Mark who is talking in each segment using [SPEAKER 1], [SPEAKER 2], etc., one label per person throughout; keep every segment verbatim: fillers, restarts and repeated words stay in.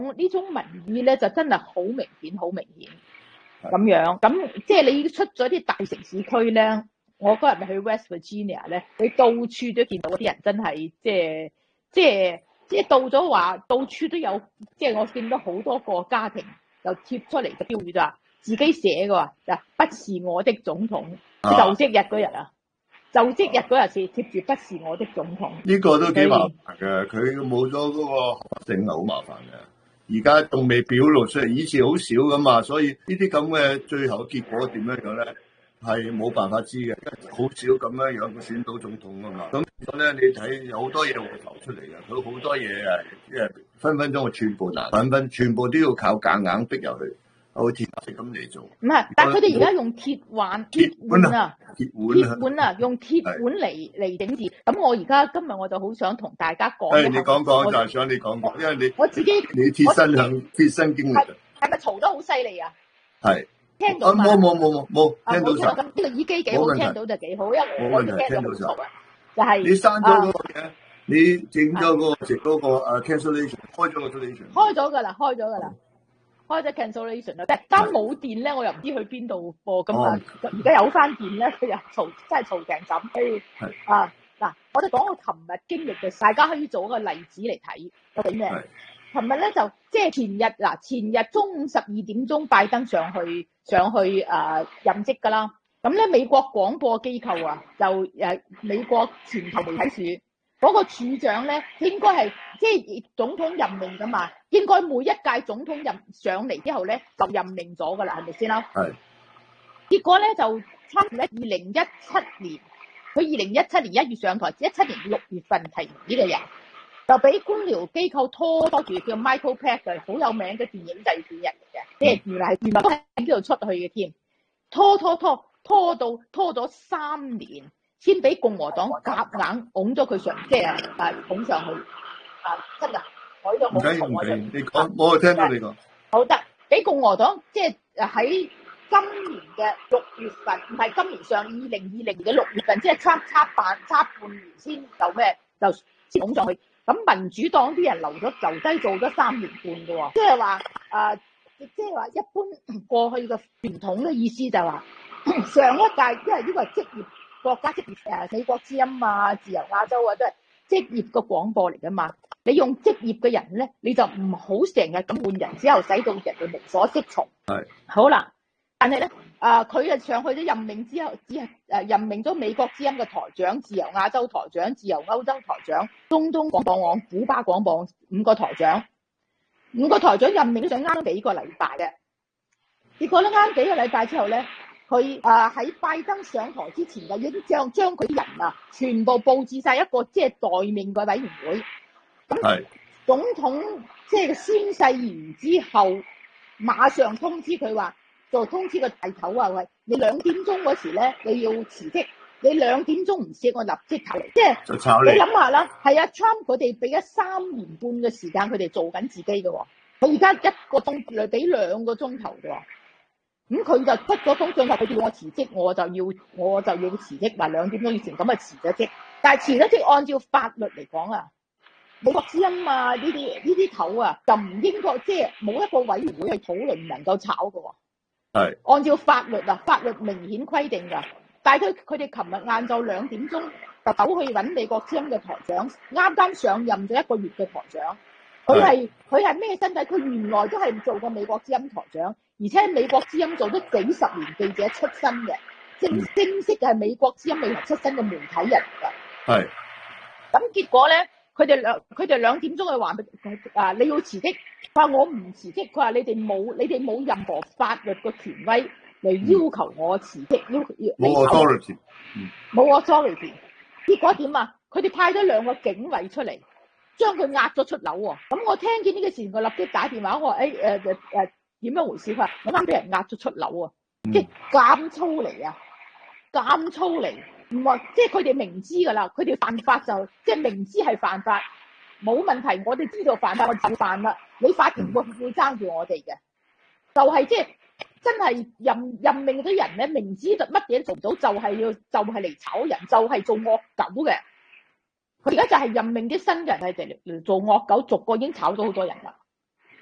[SPEAKER 1] 呢種民意咧就真係好明顯，好明顯咁樣。咁即係你出咗啲大城市區咧，我嗰日咪去 West Virginia 咧，你到處都見到嗰啲人真係即係即係即係到咗話到處都有，即係我見到好多個家庭就貼出嚟嘅標語咋，自己寫嘅話就不是我的總統，就職日嗰日啊。就職日嗰日是貼住不是我的總統，
[SPEAKER 2] 呢個都幾麻煩嘅，佢冇咗嗰個合法性係好麻煩嘅。而家仲未表露出嚟，以前好少噶嘛，所以呢啲咁嘅最後結果點樣樣咧，係冇辦法知嘅，好少咁樣樣佢選到總統噶嘛。咁所以咧，你睇有好多嘢會浮出嚟嘅，佢好多嘢啊，即係分分鐘會全部難，分分全部都要靠夾硬逼入去。好似咁嚟做，
[SPEAKER 1] 唔係，但係佢哋而家用鐵腕、鐵腕啊，
[SPEAKER 2] 鐵腕啊，
[SPEAKER 1] 鐵腕啊，用鐵腕嚟嚟整治。咁我而家今日我就好想同大家講一下。
[SPEAKER 2] 誒，你講講就係想你講講，因為你
[SPEAKER 1] 我自己
[SPEAKER 2] 你貼身向貼身經歷，
[SPEAKER 1] 係咪嘈得好犀利啊？
[SPEAKER 2] 係
[SPEAKER 1] 聽到嘛？
[SPEAKER 2] 冇冇冇冇冇聽到晒。
[SPEAKER 1] 咁呢個耳機幾好，聽到就幾好，因為我聽到好嘈啊。就係
[SPEAKER 2] 你刪咗嗰個嘢，你整咗嗰個食嗰個誒 cancellation，開咗個 cancellation。
[SPEAKER 1] 開咗㗎啦，開咗㗎啦。開咗 cancellation 啦，但係冇電咧，我又唔知去邊度播咁啊！而家有翻電咧，佢又嘈，真係嘈成咁。誒啊嗱，我哋講我琴日經歷嘅，大家可以做一個例子嚟睇，究竟咩？琴日咧就即係前日嗱，前日中午十二點鐘，拜登上去上去誒、呃、任職㗎啦。咁咧美國廣播機構啊，就誒美國全球媒體處。嗰個處長咧，應該係即係總統任命噶嘛，應該每一屆總統任上嚟之後咧，就任命咗噶啦，係咪先啦？
[SPEAKER 2] 係。
[SPEAKER 1] 結果咧就差唔多二零一七年，佢二零一七年一月上台，一七年六月份提名呢個人，就俾官僚機構拖拖住，叫 Michael Pack 嘅，好有名嘅電影製片人嚟嘅，即係原來係原來都喺呢度出去嘅添，拖拖拖拖到拖咗三年。先俾共和黨夾硬拱咗佢上，即係啊拱上去啊！真㗎，我呢個冇同我哋。
[SPEAKER 2] 你講，我聽到你講。
[SPEAKER 1] 好得，俾共和黨即係喺今年嘅六月份，唔係今年上二零二零年嘅六月份，即係差差半差半年先就咩就先拱上去。咁民主黨啲人留咗留低做咗三年半嘅喎，即係話啊，即係話一般過去嘅傳統嘅意思就係話上一屆，因為呢個係職業。國家職業誒美國之音啊、自由亞洲啊，都係職業嘅廣播嚟噶嘛。你用職業嘅人咧，你就唔好成日咁換人，之後使到人哋無所適從。
[SPEAKER 2] 係
[SPEAKER 1] 好啦，但係咧啊，佢啊上去咗任命之後，只係誒任命咗美國之音嘅台長、自由亞洲台長、自由歐洲台長、中東廣播網、古巴廣播五個台長，五個台長任命都想啱幾個禮拜嘅，結果咧啱幾個禮拜之後咧。佢啊喺拜登上台之前就已經將將佢啲人啊全部佈置晒一個即係待命嘅委員會。咁總統即係宣誓完之後，馬上通知佢話，就通知個大頭啊，喂，你兩點鐘嗰時咧你要辭職，你兩點鐘唔辭我立即炒你，即係
[SPEAKER 2] 就炒你。
[SPEAKER 1] 你諗下啦，係啊 ，Trump 佢哋俾咗三年半嘅時間佢哋做緊自己嘅喎，佢而家一個鐘嚟俾兩個鐘頭嘅喎。咁佢、嗯、就出咗封信話佢叫我辭職，我就要我就要辭職，話兩點鐘以前咁啊辭咗職。但係辭咗職，按照法律嚟講啊，美國之音啊呢啲呢啲頭啊，就唔應該即係冇一個委員會去討論唔能夠炒㗎喎。
[SPEAKER 2] 係
[SPEAKER 1] 按照法律啊，法律明顯規定㗎。但係佢佢哋琴日晏晝兩點鐘就走去揾美國之音嘅台長，啱啱上任咗一個月嘅台長。佢係佢係咩身體？佢原來都係做過美國之音台長。而且美國之音做咗幾十年記者出身嘅，正正式係美國之音未來出身嘅媒體人嚟㗎。
[SPEAKER 2] 係。
[SPEAKER 1] 咁結果咧，佢哋兩佢哋兩點鐘去話啊，你要辭職。佢話我唔辭職，佢話你哋冇你哋冇任何法律嘅權威嚟要求我辭職，要要
[SPEAKER 2] 冇 authority，
[SPEAKER 1] 冇 authority。結果點啊？佢哋派咗兩個警衛出嚟，將佢押咗出樓喎。咁我聽見呢個事，我立即打電話，我話誒誒誒誒。點樣回事？佢話我啱俾人壓咗出樓啊！嗯、即係監粗嚟啊，監粗嚟，唔係即係佢哋明知㗎啦，佢哋犯法就即係明知係犯法，冇問題。我哋知道犯法，我就犯啦。你法庭會會爭住我哋嘅，就係、是、即係真係任任命啲人咧，明知乜嘢做唔到，就係、是、要就係、是、嚟炒人，就係、是、做惡狗嘅。佢而家就係任命啲新人係嚟嚟做惡狗，逐個已經炒咗好多人啦。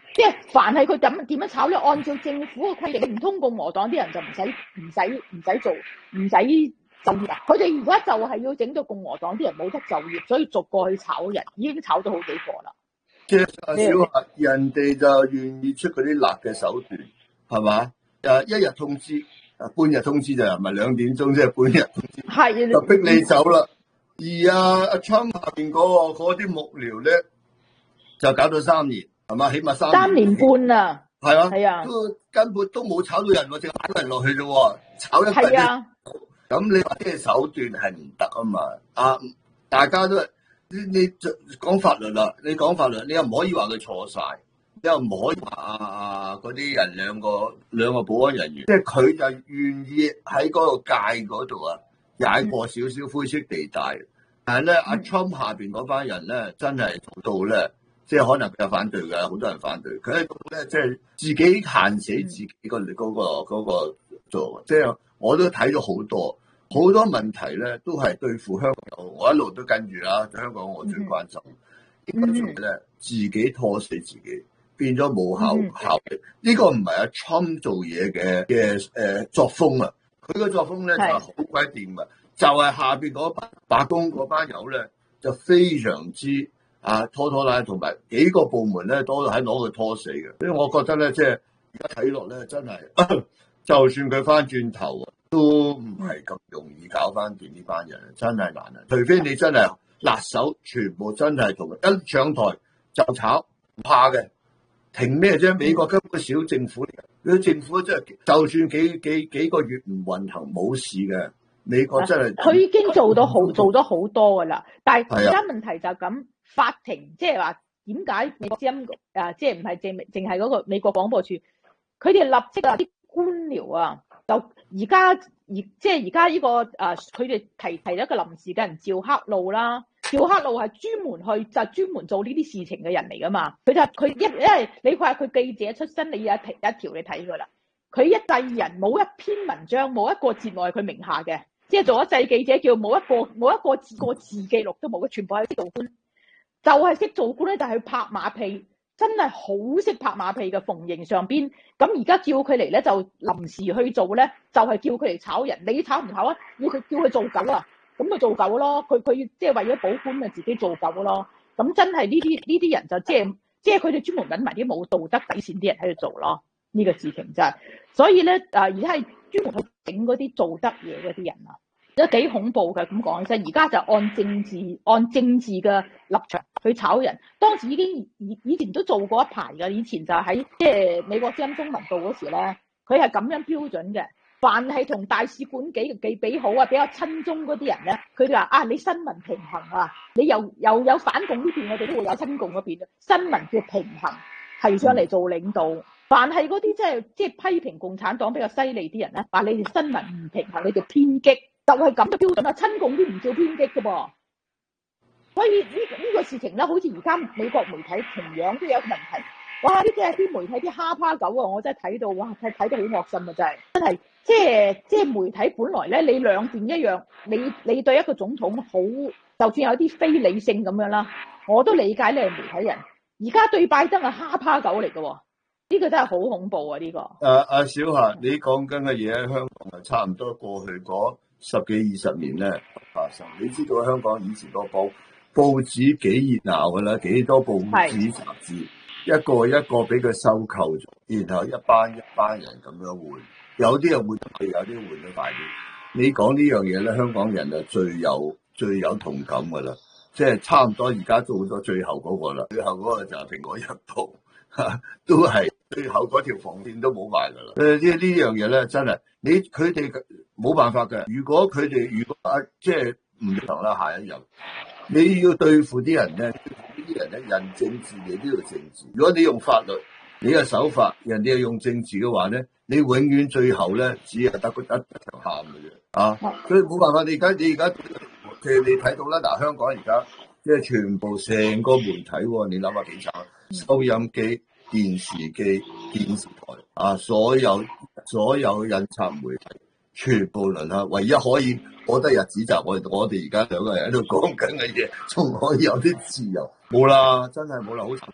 [SPEAKER 1] 即係凡係佢點點樣炒咧，按照政府嘅規定，唔通共和黨啲人就唔使唔使唔使做唔使就業啊！佢哋而家就係要整到共和黨啲人冇得就業，所以逐個去炒人，已經炒咗好幾個啦。
[SPEAKER 2] 即係小客人哋就願意出嗰啲辣嘅手段，係嘛？誒一日通知，誒半日通知就唔係兩點鐘，即係半日通知，係就逼你走啦。而啊阿 Trump 下邊嗰個嗰啲幕僚咧，就搞到三年，係嘛？起碼三年
[SPEAKER 1] 三年半啊！
[SPEAKER 2] 係啊，
[SPEAKER 1] 係啊，
[SPEAKER 2] 都根本都冇炒到人喎，淨係擺個人落去啫喎，炒一個人。
[SPEAKER 1] 係啊，
[SPEAKER 2] 咁你話啲手段係唔得啊嘛？啊，大家都你你講法律啦，你講法律，你又唔可以話佢錯晒，你又唔可以話啊啊嗰啲人兩個兩個保安人員，即係佢就願意喺嗰個界嗰度啊，踩過少少灰色地帶。但係咧，阿 Trump 下邊嗰班人咧，真係做到咧，即係可能佢有反對嘅，好多人反對。佢喺度咧，即係自己限死自己個嗰個嗰個做，即係我都睇咗好多好多問題咧，都係對付香港。我一路都跟住啦，香港我最關心。呢個做咧，自己拖死自己，變咗冇效效力。呢個唔係阿 Trump 做嘢嘅嘅誒作風啊，佢個作風咧就係好鬼掂嘅。就係下邊嗰班白宮嗰班友咧，就非常之啊拖拖拉，同埋幾個部門咧都喺攞佢拖死嘅。所以我覺得咧，即係而家睇落咧，真係就算佢翻轉頭，都唔係咁容易搞翻掂呢班人，真係難啊！除非你真係辣手，全部真係同一上台就炒，唔怕嘅。停咩啫？美國根本小政府嚟嘅，佢政府真係就算幾幾幾個月唔運行冇事嘅。美國真係
[SPEAKER 1] 佢已經做到好做咗好多噶啦，但係而家問題就咁，法庭即係話點解美國之音啊，即係唔係淨淨係嗰個美國廣播處，佢哋立即啊啲官僚啊，就而家而即係而家呢個啊，佢哋提提咗一個臨時嘅人趙克路啦，趙克路係專門去就專門做呢啲事情嘅人嚟噶嘛，佢就佢一因為你話佢記者出身，你有一一條你睇佢啦，佢一世人冇一篇文章冇一個節目係佢名下嘅。即係做咗世記者，叫冇一個冇一個字個字記錄都冇嘅，全部係識做官，就係、是、識做官咧，就係、是、拍馬屁，真係好識拍馬屁嘅逢迎上邊。咁而家叫佢嚟咧，就臨時去做咧，就係、是、叫佢嚟炒人。你炒唔炒啊？要佢叫佢做狗啊？咁咪做狗咯。佢佢即係為咗保官，咪自己做狗咯。咁真係呢啲呢啲人就即係即係佢哋專門揾埋啲冇道德底線啲人喺度做咯。呢、這個事情真係，所以咧啊，而家係專門去整嗰啲做得嘢嗰啲人啊，都幾恐怖嘅。咁講起身，而家就按政治按政治嘅立場去炒人。當時已經以以前都做過一排嘅，以前就喺即係美國之音中文部嗰時咧，佢係咁樣標準嘅。凡係同大使館幾幾比好啊，比較親中嗰啲人咧，佢哋話啊，你新聞平衡啊，你又又有反共呢邊，我哋都會有親共嗰邊。新聞叫平衡，係上嚟做領導。凡係嗰啲即係即係批評共產黨比較犀利啲人咧，話你哋新聞唔平衡，你哋偏激，就係咁嘅標準啦。親共啲唔叫偏激嘅噃。所以呢呢個事情咧，好似而家美國媒體同樣都有一個問題。哇！呢啲係啲媒體啲蝦趴狗啊，我真係睇到哇，睇睇到好惡心啊！真係真係即係即係媒體本來咧，你兩邊一樣，你你對一個總統好，就算有啲非理性咁樣啦，我都理解你係媒體人。而家對拜登係蝦趴狗嚟嘅喎。呢個真係好恐怖啊！呢、這個，誒
[SPEAKER 2] 阿小霞，你講緊嘅嘢喺香港係差唔多過去嗰十幾二十年咧發生。你知道香港以前個報報紙幾熱鬧㗎啦，幾多報紙雜誌，一個一個俾佢收購咗，然後一班一班人咁樣換，有啲人換得快，有啲換得快啲。你講呢樣嘢咧，香港人就最有最有同感㗎啦，即係差唔多而家做咗最後嗰個啦，最後嗰個就係蘋果日報。吓，都係最後嗰條防線都冇埋噶啦。誒，呢呢樣嘢咧，真係你佢哋冇辦法嘅。如果佢哋如果啊，即係唔同啦，下一任你要對付啲人咧，呢啲人咧，人政治你都要政治。如果你用法律，你嘅手法，人哋係用政治嘅話咧，你永遠最後咧，只係得個一場喊嘅啫。啊，所以冇辦法。你而家你而家即係你睇到啦，嗱，香港而家即係全部成個媒體，你諗下幾慘。收音機、電視機、電視台啊，所有所有印刷媒體全部輪下，唯一可以過得日子就係我我哋而家兩個人喺度講緊嘅嘢，仲可以有啲自由，冇啦，真係冇啦，好慘。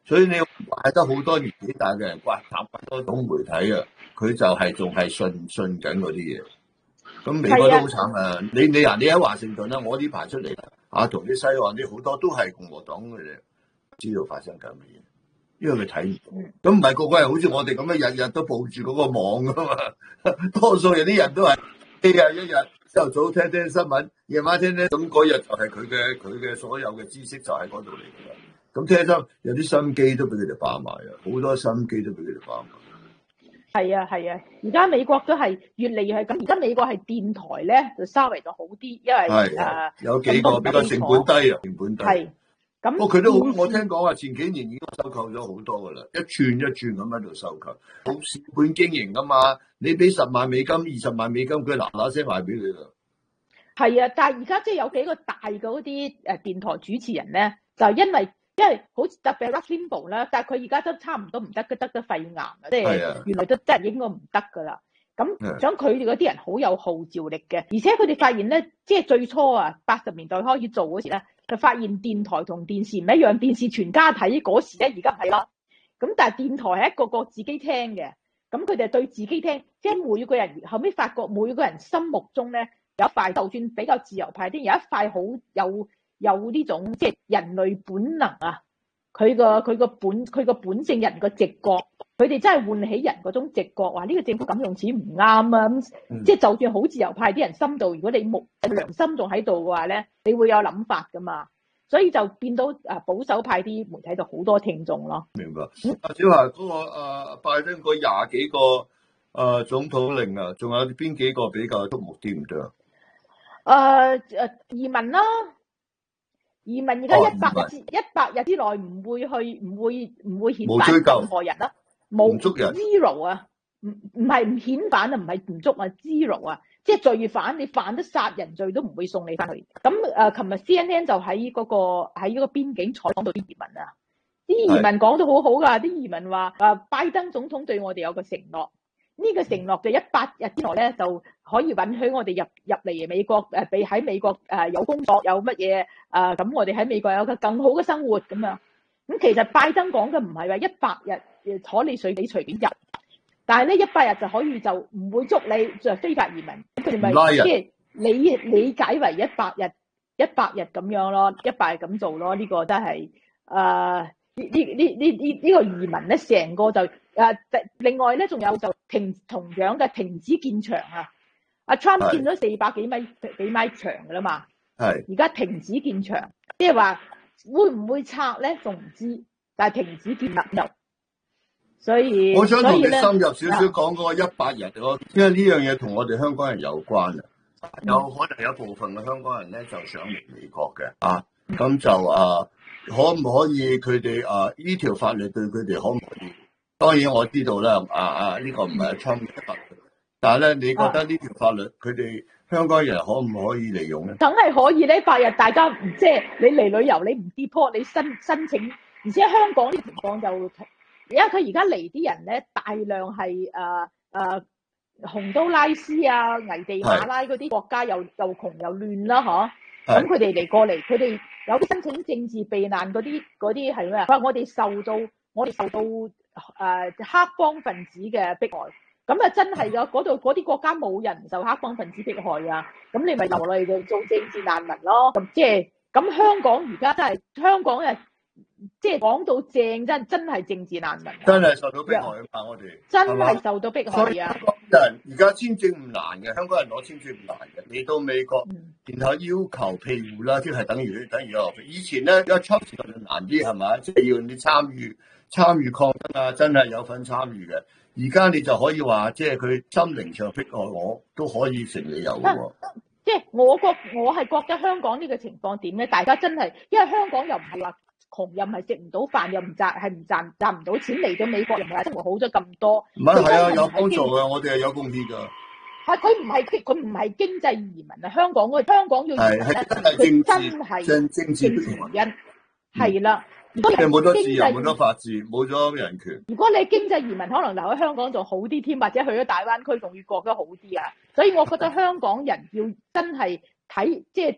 [SPEAKER 2] 所以你買得好多年紀大嘅人，哇，習慣多種媒體啊，佢就係仲係信信緊嗰啲嘢。咁美國都好慘啊！你你啊，你喺華盛頓啦，我呢排出嚟啊，同啲西岸啲好多都係共和黨嘅啫，知道發生緊嘅嘢，因為佢睇唔到。咁唔係個個人好似我哋咁樣，日日都抱住嗰個網噶嘛。多數有啲人都係一日一日朝頭早聽聽新聞，夜晚聽聽，咁嗰日就係佢嘅佢嘅所有嘅知識就喺嗰度嚟㗎啦。咁聽心有啲心機都俾佢哋霸埋啊，好多心機都俾佢哋霸埋。
[SPEAKER 1] 係啊係啊，而家美國都係越嚟越係咁。而家美國係電台咧就稍微就好啲，因為誒、呃、
[SPEAKER 2] 有幾個比較成本低啊，成本低。係咁，不過佢都好。我聽講話前幾年已經收購咗好多噶啦，一轉一轉咁喺度收購，好蝕本經營噶嘛。你俾十萬美金、二十萬美金，佢嗱嗱聲賣俾你啦。係
[SPEAKER 1] 啊，但係而家即係有幾個大嘅嗰啲誒電台主持人咧，就因為。因為好似特別 Rush Limbaugh 啦，但係佢而家都差唔多唔得，得得肺癌啊，即係原來都真係應該唔得噶啦。咁想佢哋嗰啲人好有號召力嘅，而且佢哋發現咧，即係最初啊八十年代開始做嗰時咧，就發現電台同電視唔一樣，電視全家睇嗰時咧，而家係啦。咁但係電台係一個個自己聽嘅，咁佢哋對自己聽，即係每個人後尾發覺每個人心目中咧有一塊，就算比較自由派啲，有一塊好有。有呢種即係人類本能啊，佢個佢個本佢個本性人個直覺，佢哋真係喚起人嗰種直覺，話呢個政府咁用錢唔啱啊！咁、嗯、即係就算好自由派啲人心度，如果你冇良心仲喺度嘅話咧，你會有諗法噶嘛，所以就變到啊保守派啲媒體就好多聽眾咯。明白。阿小霞嗰個啊拜登嗰廿幾個啊總統令啊，仲有邊幾個比較矚目啲唔得啊？誒誒移民啦。移民而家一百日之一百日之內唔會去，唔會唔會遣返任何人啦，冇捉人 zero 啊，唔唔係唔遣返啊，唔係唔捉啊 zero 啊，即係罪犯你犯得殺人罪都唔會送你翻去。咁誒，琴日 C N N 就喺嗰個喺嗰個邊境採訪到啲移民啊，啲移民講得好好噶，啲移民話誒拜登總統對我哋有個承諾。呢、這個承諾就一百日之內咧，就可以允許我哋入入嚟美國誒，俾喺美國誒有工作，有乜嘢誒，咁我哋喺美國有個更好嘅生活咁樣。咁其實拜登講嘅唔係話一百日坐你水你隨便入，但係咧一百日就可以就唔會捉你，就非法移民。佢哋咪即係理理解為一百日一百日咁樣咯，一百日咁做咯。呢、這個真係誒。呢呢呢呢呢呢個移民咧，成個就誒、啊，另外咧仲有就停同樣嘅停止建牆啊！阿 Trump 建咗四百幾米幾米長噶啦嘛，係而家停止建牆，即係話會唔會拆咧仲唔知，但係停止建立又，所以我想同你深入少少講嗰個一百日咯，因為呢樣嘢同我哋香港人有關啊，有可能有部分嘅香港人咧就想嚟美國嘅啊，咁就啊。可唔可以佢哋啊？呢條法律對佢哋可唔可以？當然我知道啦，啊啊呢、這個唔係 Trump 嘅法律，但係咧，你覺得呢條法律佢哋香港人可唔可以利用咧？梗係可以咧，八日大家唔即係你嚟旅遊，你唔 deport 你申申請，而且香港呢情況就，因為佢而家嚟啲人咧，大量係誒誒洪都拉斯啊、危地馬拉嗰啲國家又又窮又亂啦，嗬。咁佢哋嚟過嚟，佢哋有啲申請政治避難嗰啲嗰啲係咩啊？話我哋受到我哋受到誒、呃、黑幫分子嘅迫害，咁啊真係噶，嗰度嗰啲國家冇人受黑幫分子迫害啊，咁你咪留落嚟就做政治難民咯。咁即係咁香港而家真係香港人。即係講到正真真係政治難民，真係受到迫害啊！我哋真係受到迫害啊！香港人而家簽證唔難嘅，香港人攞簽證唔難嘅。你到美國，嗯、然後要求庇護啦，即係等於等於有以前咧，一出時就難啲係咪？即係要你參與參與抗爭啊，真係有份參與嘅。而家你就可以話，即係佢心靈上迫害我，都可以成理由嘅。即係我覺我係覺得香港呢個情況點咧？大家真係，因為香港又唔係話。窮又唔係食唔到飯，又唔賺，係唔賺賺唔到錢，嚟到美國又唔係生活好咗咁多。唔係係啊，有幫助嘅，我哋係有貢獻㗎。係佢唔係佢唔係經濟移民啊！香港嗰香港要移民咧，佢真係政政治原因係啦。如果你冇咗自由，冇咗法治，冇咗人權。如果你經濟移民，可能留喺香港仲好啲添，或者去咗大灣區仲要過得好啲啊！所以我覺得香港人要真係睇即係。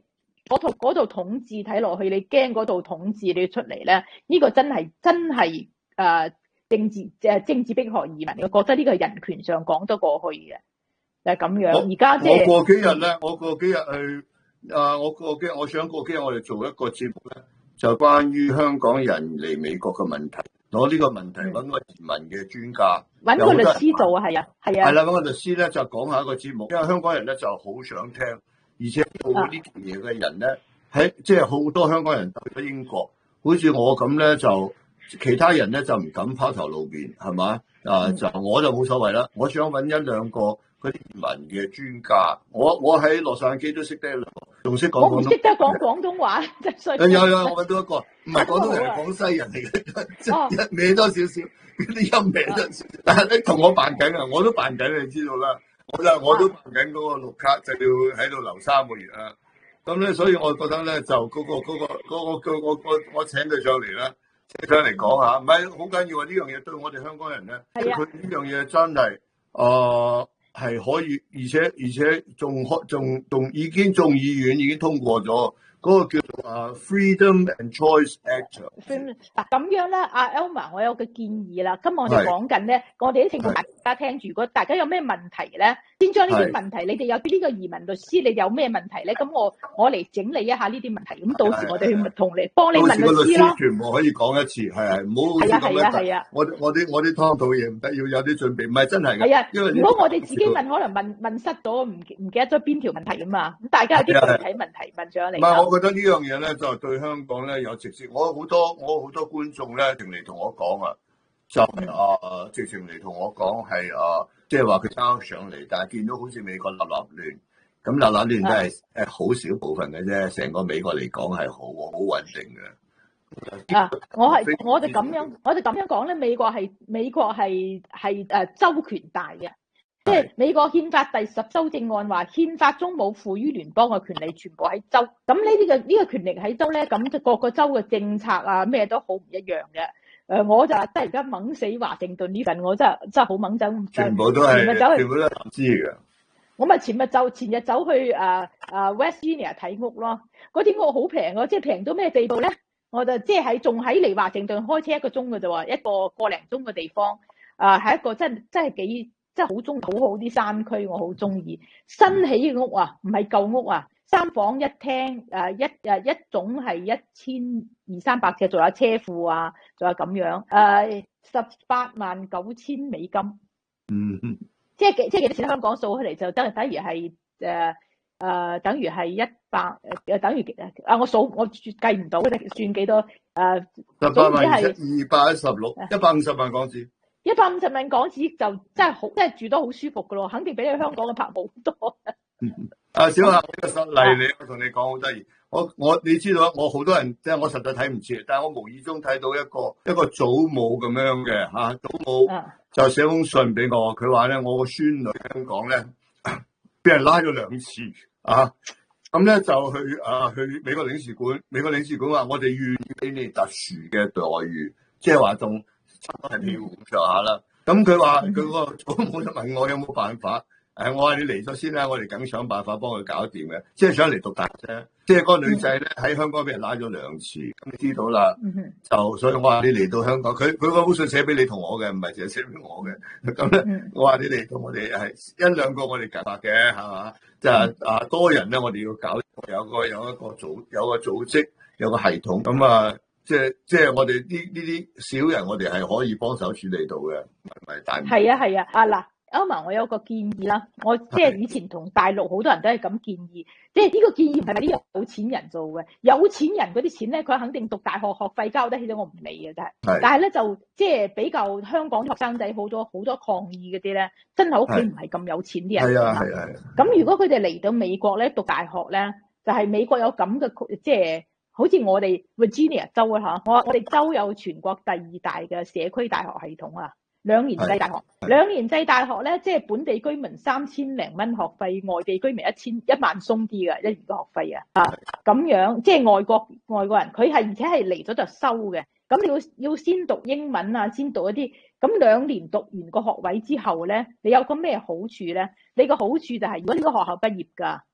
[SPEAKER 1] 嗰套嗰套統治睇落去，你驚嗰套統治你要出嚟咧？呢、這個真係真係誒、呃、政治誒政治迫害移民，我覺得呢個係人權上講得過去嘅，就係、是、咁樣。而家即係
[SPEAKER 2] 我過幾日咧，我過幾日去啊！我過幾日，我想過幾日我哋做一個節目咧，就關於香港人嚟美國嘅問題。攞呢個問題揾個移民嘅專家，
[SPEAKER 1] 揾個律師做啊，係啊，係啊，
[SPEAKER 2] 係啦，揾個律師咧就講下一個節目，因為香港人咧就好想聽，而且做呢啲嘢嘅人咧，喺即係好多香港人去咗英國，好似我咁咧就其他人咧就唔敢拋頭露面，係嘛啊？就我就冇所謂啦，我想揾一兩個嗰啲移民嘅專家，我我喺洛杉磯都識得一兩個，仲識講廣東。
[SPEAKER 1] 我唔識得講廣東話，真係衰。
[SPEAKER 2] 有有，我揾到一個，唔係廣東人，係廣西人嚟嘅，即係歪多少少，啲音歪多少少。但係你同我扮緊啊，我都扮緊，你知道啦。我就我都扮緊嗰個綠卡，就要喺度留三個月啦。咁咧，所以我覺得咧，就嗰個嗰個嗰個我我我請佢上嚟啦，請上嚟講下，唔係好緊要啊！呢樣嘢對我哋香港人咧，佢呢樣嘢真係誒。係可以，而且而且仲開仲仲已經眾議院已經通過咗嗰個叫做啊 Freedom and Choice Act。
[SPEAKER 1] 嗱咁樣咧，阿 Elmer， 我有個建議啦。今日我哋講緊咧，我哋啲請大家聽住，如果大家有咩問題咧，先將呢啲問題，你哋有呢個移民律師，你有咩問題咧？咁我我嚟整理一下呢啲問題。咁到時我哋去同你幫你問律師咯。
[SPEAKER 2] 全部可以講一次，係係唔好好似咁樣。係啊，我我啲我啲湯到嘢唔得，要有啲準備，唔係真係嘅。係啊，因為
[SPEAKER 1] 如果我哋自己問，可能問問失咗，唔唔記得咗邊條問題啊嘛。咁大家有啲具體問題問上嚟。
[SPEAKER 2] 唔係，我覺得呢樣嘢咧，就對香港咧有直接。我好多我好多觀眾咧，直嚟同我講啊，就係啊，直情嚟同我講係啊，即係話佢交上嚟，但係見到好似美國立立亂，咁立立亂都係誒好少部分嘅啫，成個美國嚟講係好好穩定嘅。
[SPEAKER 1] 啊，我係我哋咁樣，我哋咁樣講咧，美國係美國係係誒州權大嘅。即係美國憲法第十修正案話，憲法中冇賦予聯邦嘅權利，全部喺州。咁呢啲嘅呢個權力喺州咧，咁就各個州嘅政策啊，咩都好唔一樣嘅。誒、呃，我就即係而家猛死華盛頓呢份，我真係真係好猛走。
[SPEAKER 2] 全部都係，全部都係唔知嘅。
[SPEAKER 1] 我咪前日就前日走去誒誒、uh, uh, West Virginia 睇屋咯，嗰啲屋好平啊，即係平到咩地步咧？我就即係喺仲喺離華盛頓開車一個鐘嘅啫喎，一個個零鐘嘅地方。啊、uh, 係一個真真係幾。真係好中好好啲山區，我好中意新起嘅屋啊，唔係舊屋啊，三房一廳，誒一誒一種係一千二三百尺，仲有車庫啊，仲有咁樣，誒十八萬九千美金，
[SPEAKER 2] 嗯嗯，
[SPEAKER 1] 即係幾即係幾多錢？香港數起嚟就等等於係誒誒等於係一百誒等於啊我數我計唔到，算幾多誒？
[SPEAKER 2] 十八萬二百一十六，一百五十萬港紙。
[SPEAKER 1] 一百五十萬港紙就真係好，真係住得好舒服噶咯，肯定比你香港嘅拍好多。
[SPEAKER 2] 阿小夏，呢個實例你我同你講好得意。我我你知道我好多人即係我實在睇唔切，但係我無意中睇到一個一個祖母咁樣嘅嚇，祖母就寫封信俾我，佢話咧我個孫女香港咧俾人拉咗兩次啊，咁咧就去啊去美國領事館，美國領事館話我哋願意俾你特殊嘅待遇，即係話仲。差唔多係票咁上下啦，咁佢話佢個祖母就問我有冇辦法，誒我話你嚟咗先啦，我哋梗想辦法幫佢搞掂嘅，即係想嚟讀大啫，即係嗰個女仔咧喺香港俾人拉咗兩次，咁你知道啦，就所以我話你嚟到香港，佢佢個封信寫俾你同我嘅，唔係淨係寫俾我嘅，咁咧我話你嚟到我哋係一兩個我哋計劃嘅係嘛，就係啊多人咧我哋要搞有個有一個組有個組織有個系統咁啊。即係即係我哋呢呢啲小人，我哋係可以幫手處理到嘅，唔係大。
[SPEAKER 1] 係啊係啊，啊嗱，Elmer，我有個建議啦，我即係以前同大陸好多人都係咁建議，即係呢個建議唔係咪啲有錢人做嘅？有錢人嗰啲錢咧，佢肯定讀大學學費交得起，我唔理嘅真係。係。但係咧就即係比較香港學生仔好多好多抗議嗰啲咧，真係屋企唔係咁有錢啲人。係啊係啊。咁如果佢哋嚟到美國咧讀大學咧，就係、是、美國有咁嘅即係。好似我哋 Virginia 州啊嚇，我我哋州有全國第二大嘅社區大學系統啊，兩年制大學，兩年制大學咧，即係本地居民三千零蚊學費，外地居民一千一萬鬆啲嘅一年嘅學費啊，啊咁樣，即係外國外國人，佢係而且係嚟咗就收嘅，咁你要要先讀英文啊，先讀一啲，咁兩年讀完個學位之後咧，你有個咩好處咧？你個好處就係如果呢個學校畢業㗎。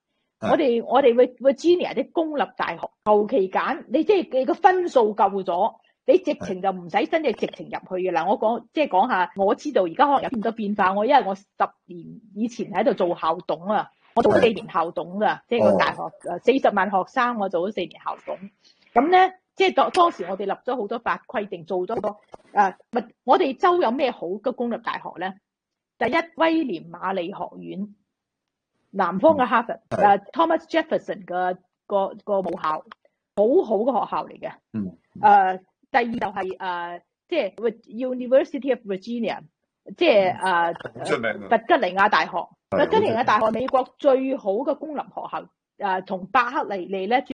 [SPEAKER 1] 我哋我哋 Virginia 啲公立大學，求其揀，你即係你個分數夠咗，你直情就唔使真係直情入去嘅啦。我講即係講下，我知道而家可能有咁多變化。我因為我十年以前喺度做校董啊，我做咗四年校董㗎，即係個大學誒四十萬學生，我做咗四年校董。咁咧，即係當當時我哋立咗好多法規定，做咗好多誒，咪我哋州有咩好嘅公立大學咧？第一，威廉瑪麗學院。南方嘅哈佛，誒、uh, Thomas Jefferson 嘅個個母校，好好嘅學校嚟嘅。
[SPEAKER 2] 嗯。
[SPEAKER 1] 誒、uh, 第二就係、是、誒，uh, 即係 University of Virginia， 即係誒
[SPEAKER 2] 出名
[SPEAKER 1] 佛吉尼亞大學。佛吉尼亞大學美國最好嘅公立學校，誒、uh, 同伯克利利咧。